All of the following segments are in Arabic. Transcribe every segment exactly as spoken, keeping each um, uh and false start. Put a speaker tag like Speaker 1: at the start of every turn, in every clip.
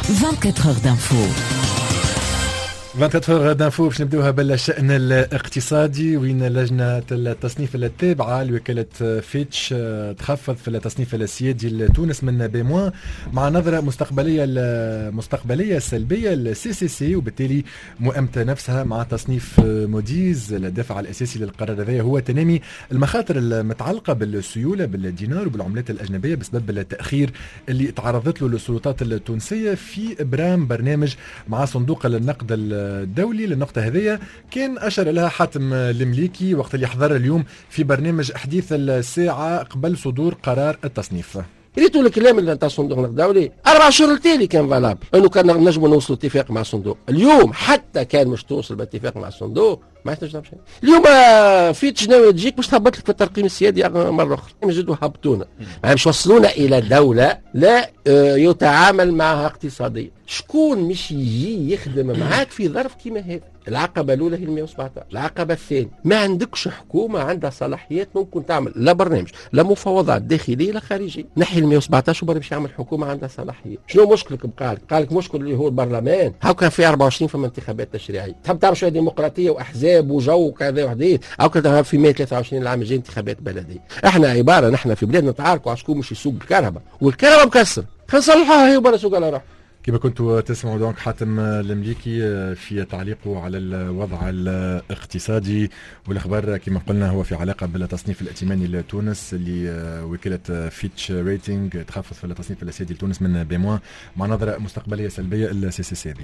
Speaker 1: vingt-quatre heures d'info.
Speaker 2: vingt-quatre heures d'inفو باش نبداوها بالشأن الاقتصادي، وين لجنة التصنيف التابعة لوكالة فيتش تخفض في التصنيف السيادي لتونس من بي مع نظرة مستقبلية مستقبلية سلبية للسي سي سي، وبالتالي مؤمتة نفسها مع تصنيف موديز. الدافع الأساسي للقرار هذا هو تنامي المخاطر المتعلقة بالسيولة بالدينار وبالعملات الأجنبية بسبب التأخير اللي تعرضت له السلطات التونسية في إبرام برنامج مع صندوق النقد الدولي. للنقطة هذه كان أشر لها حاتم المليكي وقت اللي حضر اليوم في برنامج حديث الساعة قبل صدور قرار التصنيف.
Speaker 3: ريتوا الكلام اللي نتاع الصندوق الدولي أربع شهور التالي كان فالاب أنه كان نجموا نوصلوا اتفاق مع الصندوق. اليوم حتى كان مش توصل باتفاق مع الصندوق ما يحتاج شيء. اليوم فيتش ناوي تجيك باش تهبط لك في الترقيم السيادي مرة أخرى، يجدوا هبطونا باش وصلونا إلى دولة لا يتعامل معها اقتصاديا. شكون مش يجي يخدم معاك في ظرف كيما هذا؟ العقبة الأولى هي مئة وسبعة عشر. العقبة الثانية ما عندكش حكومة عندها صلاحيات ممكن تعمل لا برنامج لا مفاوضات داخلية لا خارجية. نحي مئة وسبعة عشر وبرا باش يعمل حكومة عندها صلاحيات. شنو مشكلك بقالك؟ قالك مشكل اللي هو البرلمان. هاو كان في أربعة وعشرين فما انتخابات تشريعية. تحب تعرف شوية ديمقراطية وأحزاب وجو وكذا وحديث. أو كان في مئة وثلاثة وعشرين العام الجاي انتخابات بلدية. احنا عبارة نحن في بلادنا نتعاركوا على شكون مش يسوق الكهرباء، والكهرباء مكسر. خلينا نصلحوها هي وبرا سوق على راح.
Speaker 2: كما كنتوا تسمعوا دونك حاتم المليكي في تعليقه على الوضع الاقتصادي والاخبار كما قلنا هو في علاقه بالتصنيف الائتماني لتونس اللي وكاله فيتش ريتنج تخفض في التصنيف السيادي لتونس من بي مع نظره مستقبليه سلبيه السي سي سي.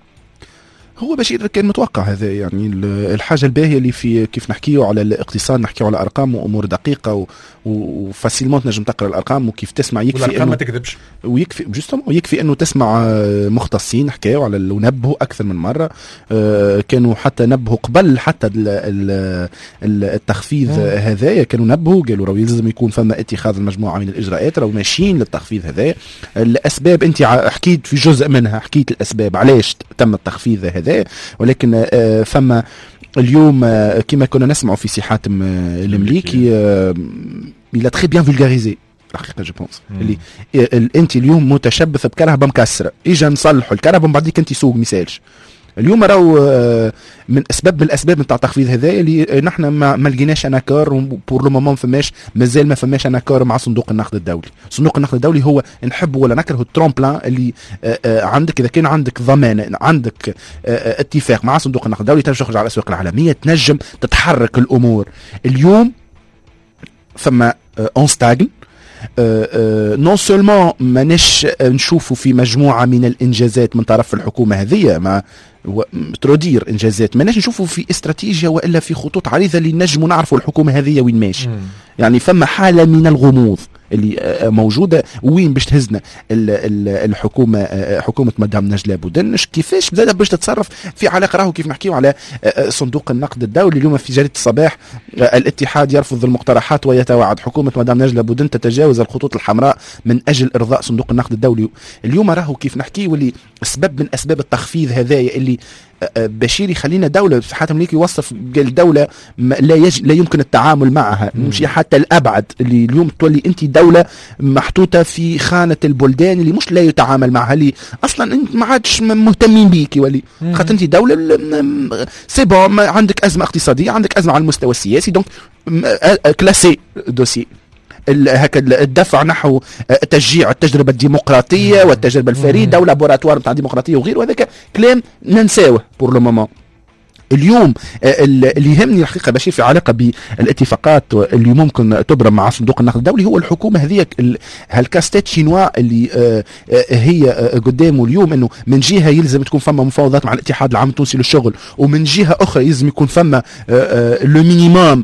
Speaker 4: هو بشير كان متوقع هذا، يعني الحاجة الباهية اللي في كيف نحكيه على الاقتصاد نحكيه على أرقام وأمور دقيقة وفاسيلمون نجم تقرأ الأرقام وكيف تسمع يكفي إنه
Speaker 2: ما تكذبش
Speaker 4: ويكفي جستم ويكفي إنه تسمع مختصين حكاية على ونبهوا أكثر من مرة. كانوا حتى نبهوا قبل حتى التخفيض هذايا، كانوا نبهوا قالوا راهو يلزم يكون فما اتخاذ المجموعة من الإجراءات، راهو ماشيين للتخفيض هذايا. الأسباب أنت حكيت في جزء منها، حكيت الأسباب علاش تم التخفيض هذا، ولكن فما اليوم كما كنا نسمع في سي حاتم المليكي il a très bien vulgarisé الحقيقة جو بونس اللي انت اليوم متشبث بكرهبة مكسرة، اجا نصلحوا الكرهبة من بعديك انت سوق مثالش. اليوم راهو من اسباب من الاسباب نتاع التخفيض هذا اللي نحن ما, ما لقيناش انا كار بور لو مومون فماش مازال ما فماش انا كار مع صندوق النقد الدولي. صندوق النقد الدولي هو نحب ولا نكره الترومبلان اللي عندك اذا كان عندك ضمانه عندك اتفاق مع صندوق النقد الدولي تنجم تخرج على الاسواق العالميه تنجم تتحرك الامور. اليوم ثم اون ستاغن نون سولمون ماناش نشوفوا في مجموعه من الانجازات من طرف الحكومه هذه ما ترودير انجازات، ماناش نشوفوا في استراتيجيه والا في خطوط عريضه اللي نجموا نعرفوا الحكومه هذه وين ماشي. يعني فما حاله من الغموض اللي موجوده وين باش تهزنا الحكومه حكومه مدام نجلاء بودنش كيفاش بدات باش تتصرف في علاقه. راهو كيف نحكيو على صندوق النقد الدولي اليوم في جريده الصباح الاتحاد يرفض المقترحات ويتوعد حكومه مدام نجلاء بودن تتجاوز الخطوط الحمراء من اجل ارضاء صندوق النقد الدولي. اليوم راهو كيف نحكيو واللي سبب من اسباب التخفيض هذايا اللي بشير يخلينا دولة حاتم ليك يوصف قال دولة لا يج... لا يمكن التعامل معها نمشي حتى الأبعد اللي اليوم تولي أنت دولة محطوطة في خانة البلدان اللي مش لا يتعامل معها اللي أصلا أنت ما عادش مهتمين بيك ولي خاطر أنت دولة سيبون عندك أزمة اقتصادية عندك أزمة على المستوى السياسي دونك كلاسي دوسي هكذا الدفع نحو تشجيع التجربة الديمقراطية والتجربة الفريدة ولابوراتوار نتاع الديمقراطية وغيره، وهذاك كلام ننساوه بور لو مومون. اليوم اللي يهمني الحقيقه بشير في علاقه بالاتفاقات اللي ممكن تبرم مع صندوق النقد الدولي هو الحكومه هذه هالكاستيت شينوا اللي هي قدامه اليوم، انه من جهه يلزم تكون فما مفاوضات مع الاتحاد العام التونسي للشغل ومن جهه اخرى يلزم يكون فما لو مينيموم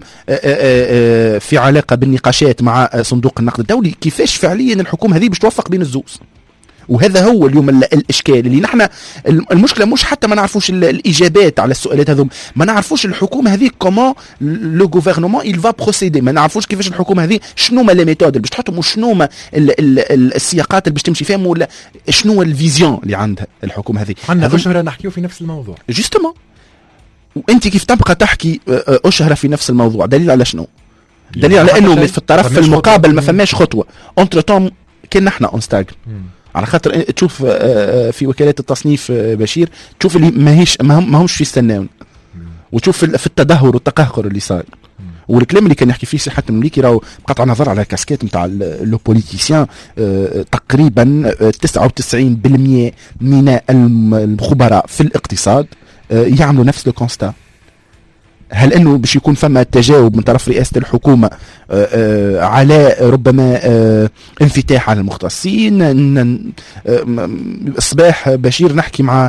Speaker 4: في علاقه بالنقاشات مع صندوق النقد الدولي. كيفاش فعليا الحكومه هذه باش توفق بين الزوز؟ وهذا هو اليوم الاشكال اللي نحن المشكله مش حتى ما نعرفوش الاجابات على السؤالات هذوم، ما نعرفوش الحكومه هذه كومون لو غوفرنمون il va procéder، ما نعرفوش كيفاش الحكومه هذه شنو ما لي ميثود اللي باش تحطهم وشنو ما السياقات اللي باش تمشي فيهم ولا شنو الفيزيون اللي عندها الحكومه هذه.
Speaker 2: عندنا اشهر نحكيو في نفس الموضوع
Speaker 4: جوستومون، وانت كيف تبقى تحكي اشهر في نفس الموضوع؟ دليل على شنو؟ دليل على انه في الطرف المقابل ما فماش خطوه. انتر توم كنا احنا اون ستاغ على خاطر تشوف في وكالات التصنيف بشير تشوف اللي ماهيش ما همش يستناون، وتشوف في التدهور والتقهقر اللي صار. والكلام اللي كان يحكي فيه سي حاتم المليكي راهو بقطع نظر على الكاسكيت نتاع لو بوليتيسيان، تقريبا تسعة وتسعين بالمئة من الخبراء في الاقتصاد يعملوا نفس لو كونستا. هل انه باش يكون فما تجاوب من طرف رئاسه الحكومه على ربما انفتاح على المختصين؟ الصباح بشير نحكي مع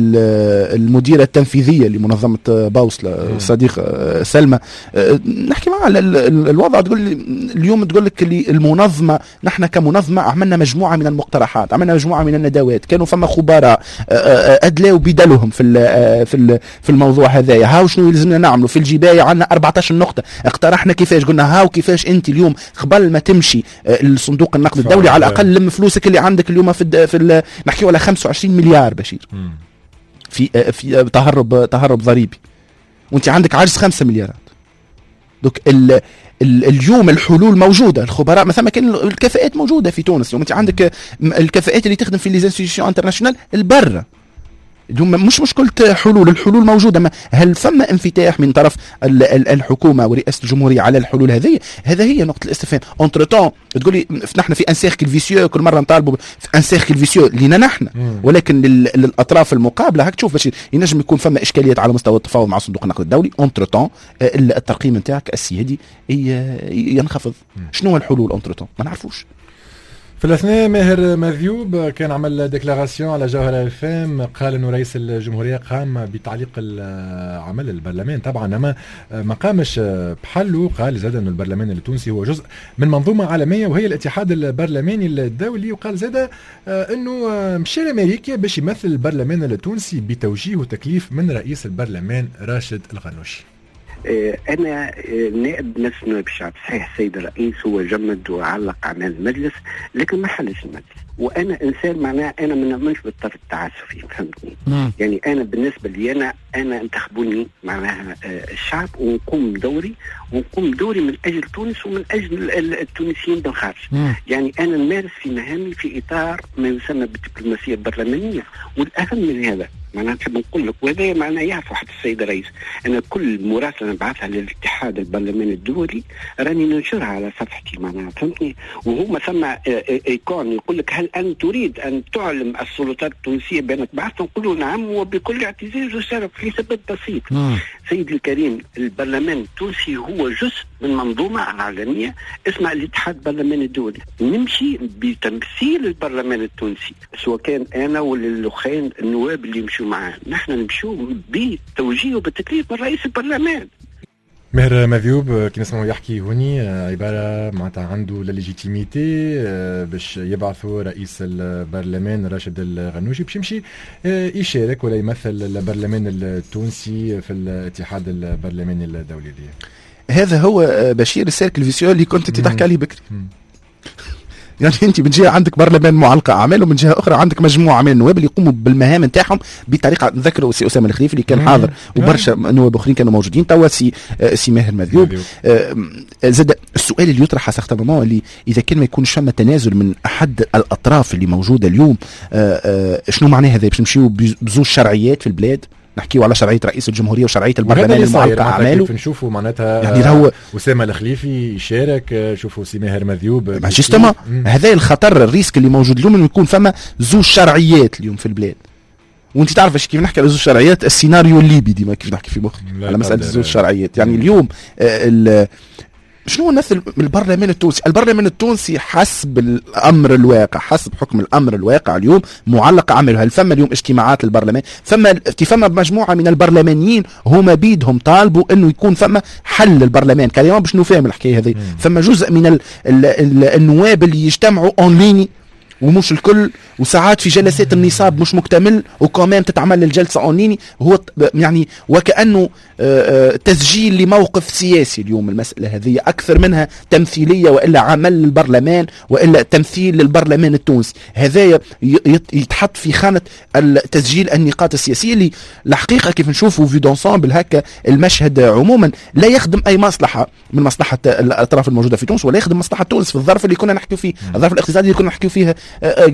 Speaker 4: المديره التنفيذيه لمنظمه باوصله صديق سلمى، نحكي معها الوضع، تقول لي اليوم تقول لك اللي المنظمه نحن كمنظمه عملنا مجموعه من المقترحات، عملنا مجموعه من الندوات، كانوا فما خبراء ادلاو بدلهم في في في الموضوع هذايا، هاو شنو يلزمنا نعملوا في الجبايه. عندنا أربعة عشر نقطه اقترحنا كيفاش، قلنا هاو كيفاش انت اليوم قبل ما تمشي الصندوق النقد الدولي على الاقل لم فلوسك اللي عندك اليوم في في نحكيو على خمسة وعشرين مليار بشير في في تهرب تهرب ضريبي، وانت عندك عجز خمسة مليارات. دوك ال اليوم الحلول موجوده، الخبراء مثلا كان الكفاءات موجوده في تونس. اليوم انت عندك الكفاءات اللي تخدم في لي انستيتيوشن انترناسيونال البر، مش مشكلة حلول، الحلول موجودة. هل فما انفتاح من طرف الحكومة ورئاسة الجمهورية على الحلول هذه؟ هذا هي نقطة الاستفهام. انتر تون تقولي نحن في ان سيركل فيسيو، كل مرة نطالبوا في ان سيركل فيسيو لينا نحن، ولكن للأطراف المقابلة هاك تشوف باش ينجم يكون فما إشكاليات على مستوى التفاوض مع صندوق النقد الدولي. انتر تون الترقيم نتاعك السيادي ينخفض. شنو هو الحلول انتر تون؟ ما نعرفوش.
Speaker 2: في الاثناء ماهر مذيوب كان عمل ديكلاراسيون على جوهرة اف ام، قال انه رئيس الجمهوريه قام بتعليق عمل البرلمان طبعا، اما ما قامش بحله. قال زاد انه البرلمان التونسي هو جزء من منظومه عالميه وهي الاتحاد البرلماني الدولي، وقال زاد انه مشى لامريكا باش يمثل البرلمان التونسي بتوجيه وتكليف من رئيس البرلمان راشد الغنوشي.
Speaker 1: أنا نائب مجلس نواب الشعب، صحيح السيد الرئيس هو جمد وعلق أعمال المجلس لكن ما حلش المجلس، وأنا إنسان معناه أنا ما نؤمنش بالطرف التعسفي، فهمتني؟ يعني أنا بالنسبة لي أنا أنا انتخبوني معناها الشعب ونقوم دوري ونقوم دوري من أجل تونس ومن أجل التونسيين بالخارج. يعني أنا نمارس في مهامي في إطار ما يسمى بالدبلوماسية البرلمانية، والأهم من هذا معناها نحب نقول لك، وهذا معناه يعرف حتى السيد الرئيس، أنا كل مراسلة نبعثها للاتحاد البرلماني الدولي راني ننشرها على صفحتي معناها، فهمتني؟ وهما ثم ايكون يقول لك هل أنت تريد أن تعلم السلطات التونسية بأنك بعثت؟ نقول له نعم وبكل اعتزاز وشرف لسبب بسيط. مم. سيدي الكريم، البرلمان التونسي هو جزء من منظومة عالمية اسمها الاتحاد البرلماني الدولي، نمشي بتمثيل البرلمان التونسي سواء كان أنا ولا الأخوين النواب اللي يمشوا معاه، نحن نمشوا بتوجيه وبتكليف من رئيس البرلمان.
Speaker 2: مهر مذيوب كي نسمعوا يحكي هوني عبارة معناتها عنده لليجيتيميتي باش يبعثوا رئيس البرلمان راشد الغنوشي باش يمشي يشارك ولا يمثل البرلمان التونسي في الاتحاد البرلماني الدولي دي.
Speaker 4: هذا هو بشير السيركل فيسيو اللي كنت تحكي عليه بكري. يعني انت من جهه عندك برلمان معلقه اعمال، ومن جهه اخرى عندك مجموعه من النواب اللي يقوموا بالمهام نتاعهم بطريقه. نذكروا سي اسامه الخليفي اللي كان حاضر وبرشا نواب اخرين كانوا موجودين، توا سي سي ماهر مذيوب. آه زاد السؤال اللي يطرح سختمون اللي اذا كان ما يكونش فما تنازل من احد الاطراف اللي موجوده اليوم، آه آه شنو معناه هذا؟ باش نمشيو بزوج شرعيات في البلاد، نحكيو على شرعيه رئيس الجمهوريه وشرعيه البرلمان المعلقه اعماله.
Speaker 2: نشوفوا معناتها
Speaker 4: يعني هو
Speaker 2: اسامه الخليفي يشارك، شوفوا سي ماهر مذيوب
Speaker 4: جوستومون هذا الخطر الريسك اللي موجود اليوم انه يكون فما زوج شرعيات اليوم في البلاد. وانت تعرف كيف نحكي على زوج شرعيات، السيناريو الليبي ديما كيف نحكي في مخي على مساله زوج شرعيات. يعني اليوم آه شنو نمثل البرلمان التونسي؟ البرلمان التونسي حسب الامر الواقع، حسب حكم الامر الواقع اليوم معلق عمله. هل فما اليوم اجتماعات البرلمان؟ فما فما مجموعه من البرلمانيين هما بيدهم طالبوا انه يكون فما حل البرلمان كلام باش نفهم الحكايه هذه. فما جزء من ال ال ال النواب اللي يجتمعوا اون ليني ومش الكل، وساعات في جلسات النصاب مش مكتمل وكمان تتعمل الجلسه اونيني، هو يعني وكانه تسجيل لموقف سياسي. اليوم المساله هذه اكثر منها تمثيليه والا عمل للبرلمان والا تمثيل للبرلمان التونسي. هذا يتحط في خانه تسجيل النقاط السياسيه اللي الحقيقه كيف نشوفوا في دونسامبل هكا المشهد عموما لا يخدم اي مصلحه من مصلحه الاطراف الموجوده في تونس، ولا يخدم مصلحه تونس في الظرف اللي كنا نحكي فيه، الظرف الاقتصادي اللي كنا نحكي فيه بكري.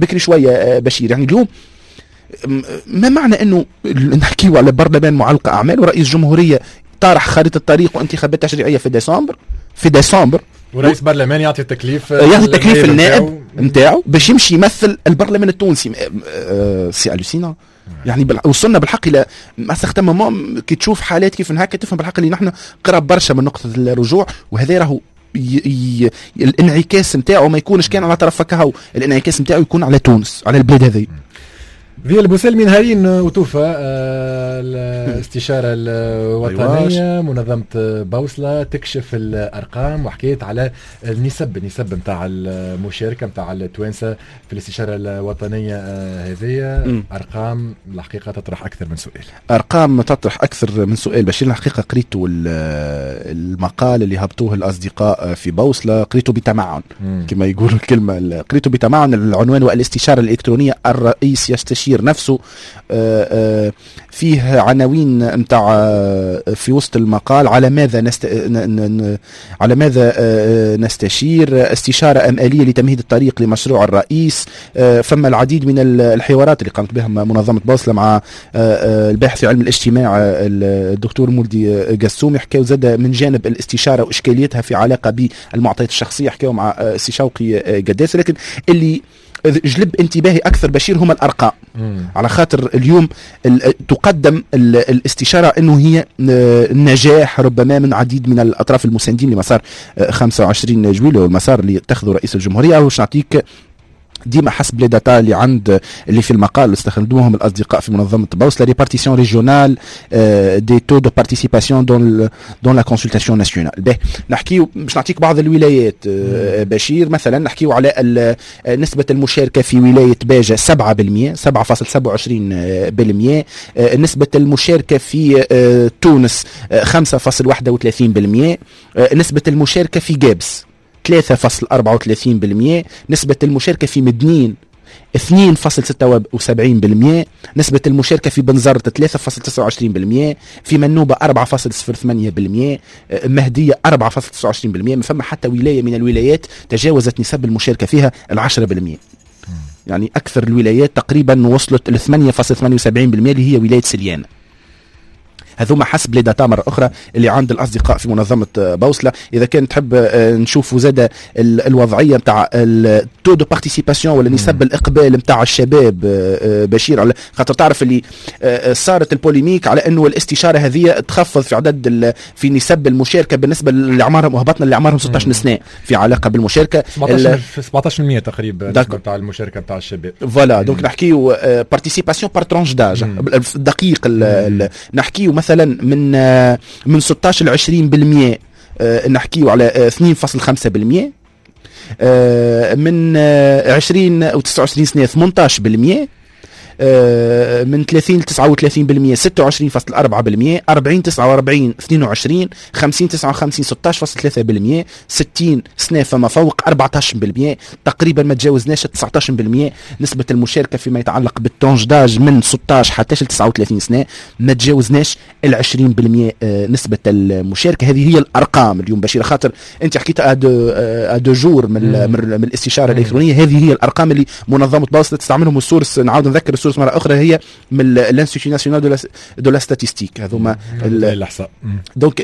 Speaker 4: بكري شويه بشير، يعني اليوم ما معنى انه نحكيوا على برلمان معلقه اعمال ورئيس جمهوريه طارح خريطه الطريق وانتخابات تشريعيه في ديسمبر في ديسمبر
Speaker 2: ورئيس برلمان يعطي التكليف
Speaker 4: يعطي التكليف النائب نتاعو باش يمشي يمثل البرلمان التونسي. سي الوسينا يعني بل... وصلنا بالحق الى ما استخدم كي تشوف حالات كيف هكا تفهم بالحق اللي نحن قرب برشا من نقطه الرجوع، وهذا راهو ي... ي... الانعكاس نتاعو ما يكونش كان على طرف هكا، الانعكاس نتاعو يكون على تونس على البلاد هذه.
Speaker 2: في البوسلمي نهارين وتوفى آه الاستشارة الوطنية منظمة بوصلة تكشف الأرقام وحكيت على النسب النسب متاع المشاركة متاع التوانسة في الاستشارة الوطنية آه هذه. أرقام الحقيقة تطرح أكثر من سؤال،
Speaker 4: أرقام تطرح أكثر من سؤال. بشير الحقيقة قريته المقال اللي هبطوه الأصدقاء في بوصلة، قريته بتمعن كما يقولوا الكلمة، قريته بتمعن. العنوان والاستشارة الإلكترونية الرئيس يستشير نفسه. فيه عناوين متاع في وسط المقال على ماذا نست... على ماذا نستشير، استشارة أمالية لتمهيد الطريق لمشروع الرئيس. فما العديد من الحوارات اللي قامت بها منظمة بوصلة مع الباحث في علم الاجتماع الدكتور مولدي قسومي، حكاو زاد من جانب الاستشارة وإشكاليتها في علاقة بالمعطيات الشخصية، حكاو مع سي شوقي قداسة. لكن اللي جلب انتباهي أكثر بشير هم الأرقام، مم. على خاطر اليوم تقدم الاستشارة أنه هي نجاح ربما من عديد من الأطراف المساندين لمسار خمسة وعشرين جويلية والمسار اللي اتخذه رئيس الجمهورية. وش نعطيك ديما حسب لي داتا اللي عند اللي في المقال اللي استخدموهم الاصدقاء في منظمه بوصله، ريبارتيسيون ريجيونال دي تو دو بارتيسيباسيون دون دون لا كونسلتاسيون ناسيونال. به نحكيو باش نعطيك بعض الولايات بشير، مثلا نحكيو على نسبه المشاركه في ولايه باجه سبعة بالمئة سبعة فاصلة سبعة وعشرين بالمئة، نسبه المشاركه في تونس خمسة فاصلة واحد وثلاثين بالمئة، نسبه المشاركه في جابس ثلاثة فاصلة أربعة وثلاثين بالمئة، نسبة المشاركة في مدنين اثنين فاصلة ستة وسبعين بالمئة، نسبة المشاركة في بنزرت ثلاثة فاصلة تسعة وعشرين بالمئة، في منوبة أربعة فاصلة صفر ثمانية بالمئة، مهدية أربعة فاصلة تسعة وعشرين بالمئة. ما فما حتى ولاية من الولايات تجاوزت نسب المشاركة فيها العشرة بالمئة. يعني أكثر الولايات تقريبا وصلت ل ثمانية فاصلة ثمانية وسبعين بالمئة اللي هي ولاية سليانة. هذوما حسب لي داتا مرة أخرى اللي عند الأصدقاء في منظمة بوصلة. إذا كان تحب نشوفوا زادة الوضعية متاع التو دو بارتيسيباسيون ولا نسب الإقبال متاع الشباب بشير، على خاطر تعرف اللي صارت البوليميك على أنه الاستشارة هذه تخفض في عدد في نسب المشاركة بالنسبة اللي عمرهم وهبطنا اللي عمرهم ستة عشر سنة في علاقة بالمشاركة
Speaker 2: سبعطاش بالمئة تقريبا نسبة المشاركة متاع الشباب.
Speaker 4: فوالا دونك نحكيو بارتيسيباسيون بار ترانش داج دقيق. نحكيو مثلا من من ستة عشر ل عشرين بالمئة نحكيو على اثنين فاصلة خمسة بالمئة، من عشرين و تسعة وعشرين سنة ثمانية عشر بالمئة، من ثلاثين ل تسعة وثلاثين بالمئة ستة وعشرين فاصلة أربعة بالمئة، أربعين تسعة وأربعين اثنين وعشرين، خمسين تسعة وخمسين ستة عشر فاصلة ثلاثة بالمئة، ستين سنة فما فوق أربعة عشر بالمئة، تقريبا ما تجاوزناش تسعة عشر بالمئة. نسبة المشاركة فيما يتعلق بالتونج داج من ستة عشر حتى ل تسعة وثلاثين سنة ما تجاوزناش ال عشرين بالمئة نسبة المشاركة. هذه هي الأرقام اليوم بشير، خاطر أنت حكيت أدو أدو جور من من الاستشارة الإلكترونية. هذه هي الأرقام اللي منظمة بوصلة تستعملهم. السورس نعاود نذكر السورس مرة أخرى هي من الانستيتيو ناسيونال دو لا ستاتيستيك، هذوما
Speaker 2: الإحصاء.
Speaker 4: دونك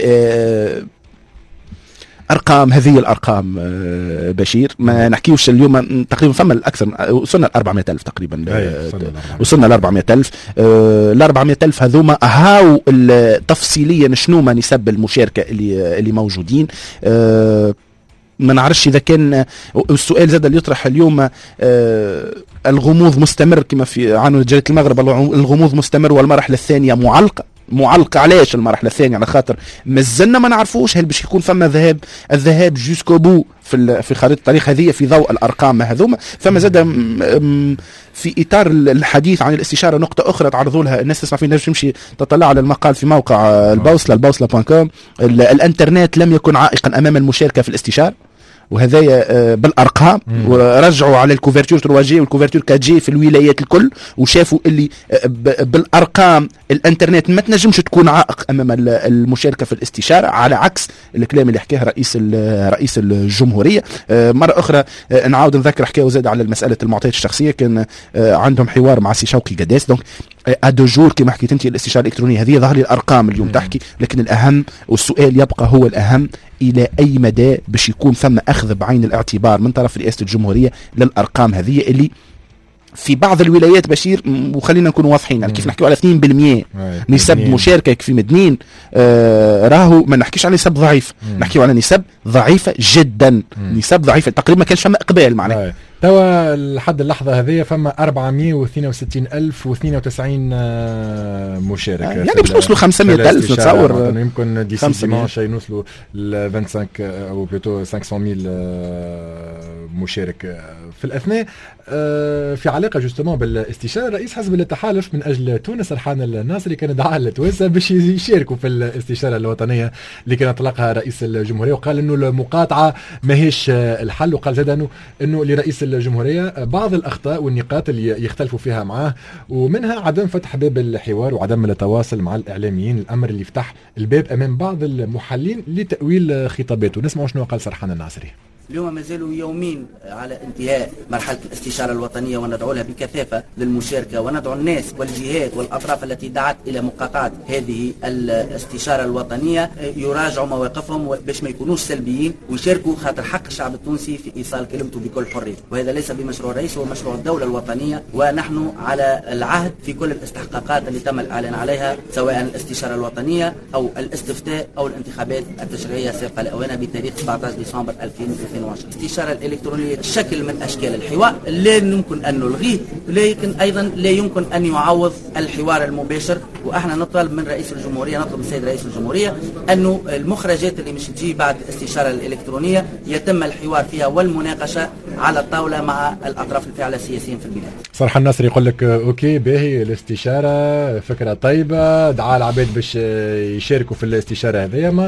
Speaker 4: أرقام، هذه الأرقام بشير. ما نحكيوش اليوم تقريبا فما الأكثر، وصلنا ل أربعمائة ألف تقريبا، وصلنا ل أربعمائة ألف. ال أربعمائة ألف هذوما هاو تفصيليا شنو ما نسب المشاركة اللي اللي موجودين. ما نعرفش إذا كان السؤال زاد اللي يطرح اليوم الغموض مستمر كما في عنوان جريدة المغرب، الغموض مستمر والمرحلة الثانية معلقة. معلقة علاش المرحلة الثانية؟ على خاطر مازلنا ما نعرفوش هل باش يكون فما ذهاب الذهاب جوسكو بو في في خريطة الطريق هذه في ضوء الأرقام هذوما. فما زاد في إطار الحديث عن الاستشارة نقطة أخرى تعرضوا لها الناس تسمع فينا، تمشي تطلع على المقال في موقع البوصلة البوصلة دوت كوم. الانترنت لم يكن عائقا أمام المشاركة في الاستشارة. وهذايا بالارقام، ورجعوا على الكوفرتور ثري جي والكوفرتور فور جي في الولايات الكل، وشافوا اللي بالارقام الانترنت ما تنجمش تكون عائق امام المشاركه في الاستشاره، على عكس الكلام اللي حكاه رئيس رئيس الجمهوريه. مره اخرى نعاود نذكر حكايه زاد على مساله المعطيات الشخصيه، كان عندهم حوار مع سي شوقي قداس. دونك ادو جور كما حكيت انت الاستشاره الالكترونيه هذه ظهر لي الارقام اليوم تحكي، لكن الاهم والسؤال يبقى هو الاهم، الى اي مدى باش يكون ثم اخذ بعين الاعتبار من طرف رئاسه الجمهوريه للارقام هذه اللي في بعض الولايات بشير، وخلينا نكون واضحين يعني كيف نحكيو على اثنين بالمئة نسب مشاركه في مدنين، آه راهو ما نحكيش على نسب ضعيف، نحكيو على نسب ضعيفه جدا، مم. نسب ضعيفه تقريبا ما كانش فما اقبال معناها.
Speaker 2: توا لحد اللحظه هذه فما أربعمئة واثنين وستين ألف واثنين وتسعين مشارك،
Speaker 4: آه يعني باش نوصلوا خمسمئة ألف نتصور،
Speaker 2: يمكن ديسي ديمانش يوصلوا ل خمسة وعشرين او بلوتو خمسمئة ألف مشارك. في الاثناء في علاقه جوستومون بالاستشاره، رئيس حزب التحالف من اجل تونس سرحان الناصري كان دعا للتوانسه باش يشاركوا في الاستشاره الوطنيه اللي كان اطلقها رئيس الجمهوريه، وقال انه المقاطعه ماهيش الحل، وقال زاد انه انه لرئيس الجمهوريه بعض الاخطاء والنقاط اللي يختلفوا فيها معاه، ومنها عدم فتح باب الحوار وعدم التواصل مع الاعلاميين، الامر اللي يفتح الباب امام بعض المحللين لتاويل خطاباته. نسمعوا شنو قال سرحان الناصري.
Speaker 5: اليوم ما زالوا يومين على انتهاء مرحلة الاستشارة الوطنية، وندعو لها بكثافة للمشاركة، وندعو الناس والجهات والأطراف التي دعت إلى مقاطعة هذه الاستشارة الوطنية يراجعوا مواقفهم باش ما يكونوش سلبيين ويشاركوا، خاطر حق الشعب التونسي في إيصال كلمته بكل حرية، وهذا ليس بمشروع الرئيس، هو مشروع الدولة الوطنية، ونحن على العهد في كل الاستحقاقات اللي تم الإعلان عليها، سواء الاستشارة الوطنية أو الاستفتاء أو الانتخابات التشريعية السابقة لأوانها بتاريخ سبعة عشر ديسمبر ألفين واثنين وعشرين. الاستشارة الإلكترونية شكل من أشكال الحوار لا يمكن أن نلغيه، لكن أيضا لا يمكن أن يعوض الحوار المباشر، وإحنا نطلب من رئيس الجمهورية، نطلب من السيد رئيس الجمهورية أنه المخرجات اللي مش تجي بعد الاستشارة الإلكترونية يتم الحوار فيها والمناقشة على الطاولة مع الأطراف الفاعلة السياسيين في البلاد.
Speaker 2: صرح الناصري يقول لك أوكي باهي الاستشارة فكرة طيبة، دعا العباد باش يشاركوا في الاستشارة هذه، ما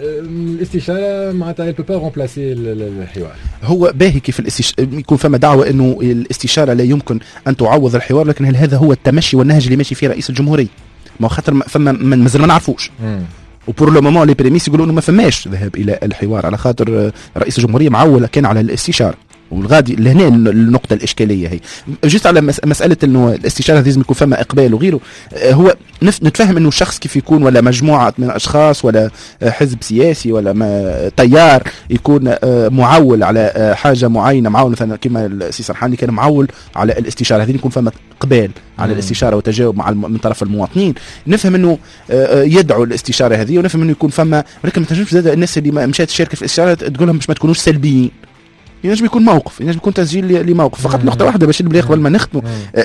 Speaker 2: الاستشارة معناتها بو با رومبلاسي الحوار.
Speaker 4: هو باهي كيف الاستش... يكون فما دعوة انه الاستشارة لا يمكن ان تعوض الحوار، لكن هل هذا هو التمشي والنهج اللي ماشي فيه رئيس الجمهورية؟ ما خاطر فما مازال ما نعرفوش، وبور لو مومون لي بريميس يقولوا انه ما فماش ذهاب الى الحوار، على خاطر رئيس الجمهورية معول كان على الاستشارة، والغادي لهنا النقطة الإشكالية هي جست على مسألة إنه الاستشارة لازم يكون فما إقبال وغيره. هو نتفهم إنه شخص كيف يكون، ولا مجموعة من أشخاص، ولا حزب سياسي، ولا ما تيار يكون معول على حاجة معينة، معول مثلا كما السي سرحاني كان معول على الاستشارة هذه، يكون فما إقبال على الاستشارة وتجاوب مع من طرف المواطنين. نفهم إنه يدعو الاستشارة هذه، ونفهم إنه يكون فما، ولكن ما تنجمش زاد الناس اللي ما مشات تشارك في الاستشارة تقول لهم باش ما تكونوش سلبيين. ينجم يكون موقف، ينجم يكون تسجيل لموقف فقط. نقطة واحدة باش نبدا قبل ما نختم،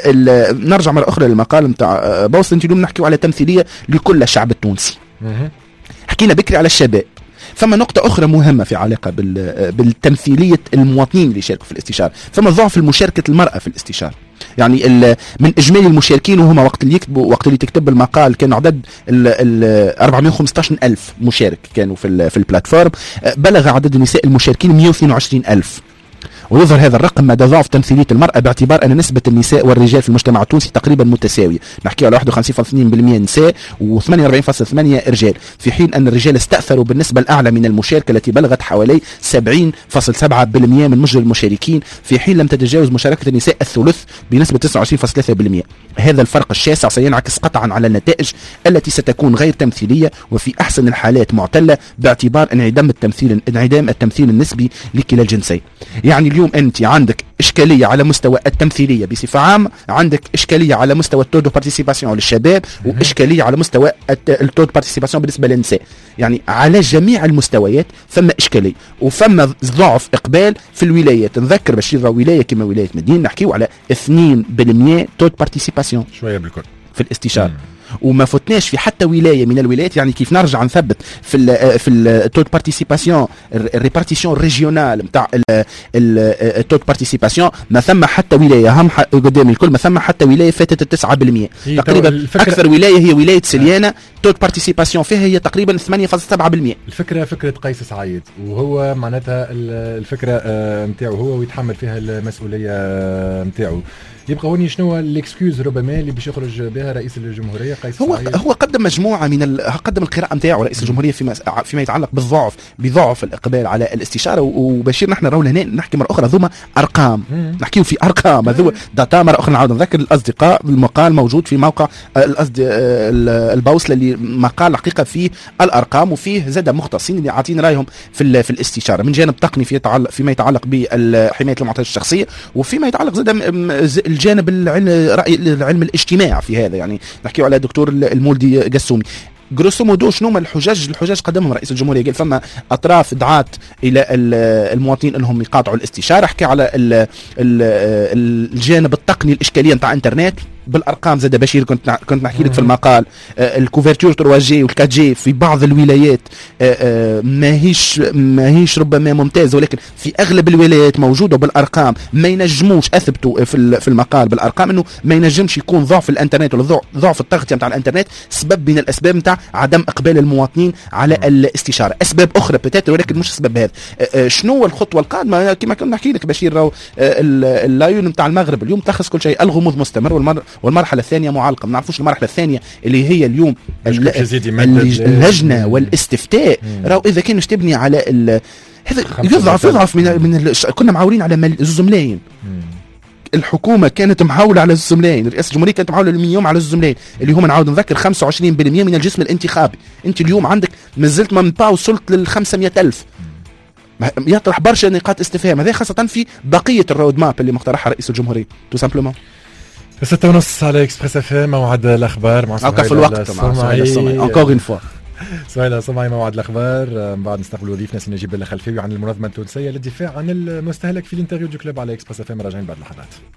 Speaker 4: نرجع مرة أخرى للمقال نتاع بوست. انت اليوم نحكيو على تمثيلية لكل الشعب التونسي، حكينا بكري على الشباب، ثم نقطة أخرى مهمة في علاقة بالتمثيلية المواطنين اللي يشاركوا في الاستشارة، ثم ضعف مشاركة المرأة في الاستشارة. يعني من إجمالي المشاركين وهم وقت اللي يكتبوا وقت اللي تكتب المقال كانوا عدد ال أربعمئة وخمسة عشر ألف مشارك كانوا في في البلاتفورم، بلغ عدد النساء المشاركين مئة واثنين وعشرين ألف. ويظهر هذا الرقم مدى ضعف تمثيلية المرأة، باعتبار أن نسبة النساء والرجال في المجتمع التونسي تقريبا متساوية، نحكي على واحد وخمسين فاصلة اثنين بالمئة نساء وثمانية وأربعين فاصلة ثمانية رجال، في حين أن الرجال استأثروا بالنسبة الأعلى من المشاركة التي بلغت حوالي سبعين فاصلة سبعة بالمئة من مجمل المشاركين، في حين لم تتجاوز مشاركة النساء الثلث بنسبة تسعة وعشرين فاصلة ثلاثة بالمئة. هذا الفرق الشاسع سينعكس قطعا على النتائج التي ستكون غير تمثيلية، وفي أحسن الحالات معتلة، باعتبار انعدام التمثيل انعدام التمثيل النسبي لكلا الجنسين. يعني اليوم أنت عندك إشكالية على مستوى التمثيلية بصفة عامة، عندك إشكالية على مستوى التو دو بارتيسيباسيون للشباب، وإشكالية على مستوى التو دو بارتيسيباسيون بالنسبة للنساء. يعني على جميع المستويات ثم إشكالية وثم ضعف إقبال في الولايات. نذكر باش يضرب ولاية كما ولاية مدينة نحكيو على اثنين بالمئة تو دو بارتيسيباسيون
Speaker 2: شوية بالكل
Speaker 4: في الاستشارة، وما فتناش في حتى ولايه من الولايات. يعني كيف نرجع نثبت في ال في التو بارتيسيباسيون الريبارتيسيون ريجيونال نتاع التو بارتيسيباسيون، ما ثم حتى ولايه هم قدامي الكل ما ثم حتى ولايه فاتت التسعة بالمية تقريبا. اكثر ولايه هي ولايه سليانه تو بارتيسيباسيون فيها هي تقريبا ثمانية فاصلة سبعة بالمية.
Speaker 2: الفكره فكره قيس سعيد، وهو معناتها الفكره نتاعو هو ويتحمل فيها المسؤوليه نتاعو. يبقى هوني شنو الاكسكيوز ربما اللي باش يخرج بها رئيس الجمهوريه قيس
Speaker 4: هو
Speaker 2: سعيد؟
Speaker 4: هو قدم مجموعه من ال... قدم القراءه نتاعو رئيس الجمهوريه فيما فيما يتعلق بالضعف بضعف الاقبال على الاستشاره. وبشير نحن راهو هنا نحكي مره اخرى ذوما ارقام، نحكيو في ارقام هذو داتا. مره اخرى نعاود نذكر الاصدقاء المقال موجود في موقع الأصد... البوصله اللي مقال حقيقه فيه الارقام وفيه زاد مختصين اللي عاطين رايهم في ال... في الاستشاره من جانب تقني في يتعلق فيما يتعلق بحمايه المعطيات الشخصيه، وفيما يتعلق زاد الجانب العلم رأي العلم الاجتماع في هذا. يعني نحكيو على دكتور المولدي قسومي. جروسو مودو شنو هما الحجج الحجج قدمهم رئيس الجمهوريه؟ قال فما اطراف دعات الى المواطنين انهم يقاطعوا الاستشاره. حكى على ال ال الجانب التقني الاشكاليه نتاع انترنت بالارقام. زاد بشير كنت كنت نحكي لك في المقال الكوفرتور ثلاثة جي والفور جي في بعض الولايات ماهيش ماهيش ربما ممتازه، ولكن في اغلب الولايات موجوده بالارقام. ما ينجموش اثبتوا في في المقال بالارقام انه ما ينجمش يكون ضعف الانترنت ولا ضعف التغطيه نتاع الانترنت سبب من الاسباب نتاع عدم اقبال المواطنين على الاستشاره. اسباب اخرى بتاتر ولكن مش السبب هذا. شنو هو الخطوه القادمه؟ كما كنا نحكي لك بشير راهو اللايون نتاع المغرب اليوم تلخص كل شيء. الغموض مستمر والمر والمرحله الثانيه معلقه. ما نعرفوش المرحله الثانيه اللي هي اليوم اللجنه والاستفتاء. راهو اذا كانش تبني على هذا يضعف يضعف من من كنا معولين على زوز ملايين. الحكومه كانت محاوله على زوز ملايين، رئاسه الجمهوريه كانت محاوله من يوم على زوز ملايين اللي هم نعاود نذكر خمسة وعشرين بالمية من الجسم الانتخابي. انت اليوم عندك مازلت ما با وصلت لل خمسمية ألف. يطرح برشا نقاط استفهام. هذا خاصه في بقيه الرود ماب اللي مقترحها رئيس الجمهوريه تو سامبلومون.
Speaker 2: ستة ونص على اكسبريس اف ام موعد الاخبار مع
Speaker 4: سهيل في الوقت مع سهيل الصمعي انكور اون فوا.
Speaker 2: سهيل الصمعي موعد الاخبار. من بعد نستقبلوا ضيف ناس نجيب الخلفيه عن المنظمه التونسيه للدفاع عن المستهلك في الانترفيو دو كلوب على اكسبريس اف ام. راجعين بعد لحظات.